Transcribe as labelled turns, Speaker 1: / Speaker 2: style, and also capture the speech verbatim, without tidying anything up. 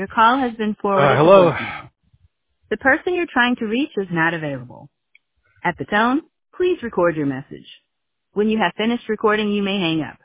Speaker 1: Your call has been
Speaker 2: Uh,
Speaker 1: forwarded to
Speaker 2: hello.
Speaker 1: voicemail. The person you're trying to reach is not available. At the tone, please record your message. When you have finished recording, you may hang up.